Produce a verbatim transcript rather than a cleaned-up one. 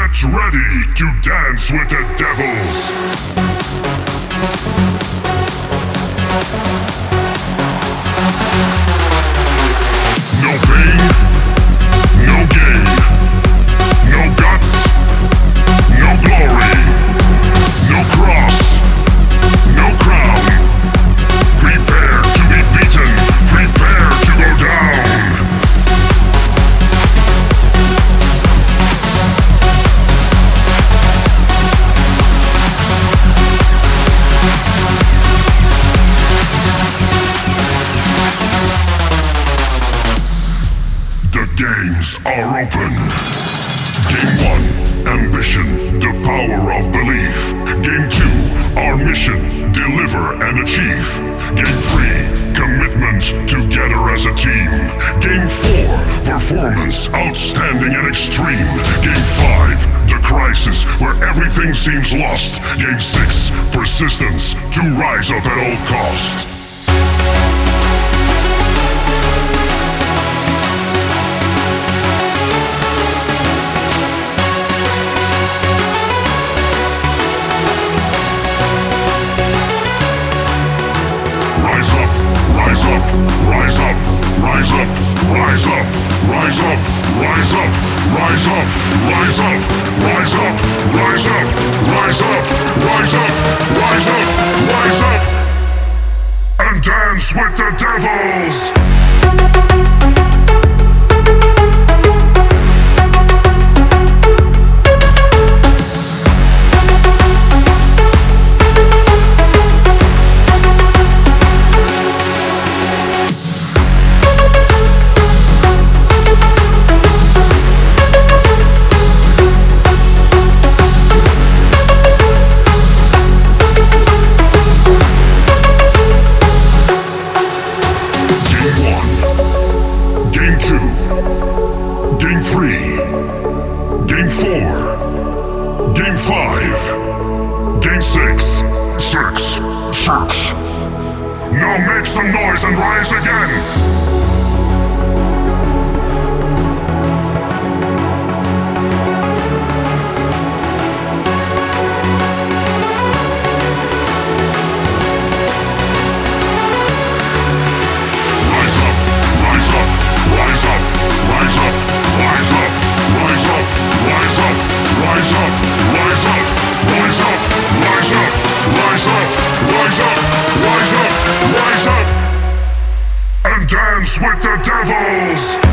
Get ready to dance with the devils. No pain, no gain, no guts, no glory, no cross, no crown. Prepare to be beaten, prepare to go down. The games are open. Game one, ambition, the power of belief. Game two, our mission, deliver and achieve. Game three, commitment, together as a team. Game four, performance, outstanding and extreme. Game five, the crisis, where everything seems lost. Game six, persistence, to rise up at all cost. Rise up, rise up, rise up, rise up, rise up, rise up, rise up, rise up, rise up, rise up, rise up, rise up, rise up, rise up, and dance with the devils. Game three, Game four, Game five, Game six, six, six. Now make some noise and rise again. Rise up, rise up, rise up, rise up, rise up, rise up, and dance with the devils.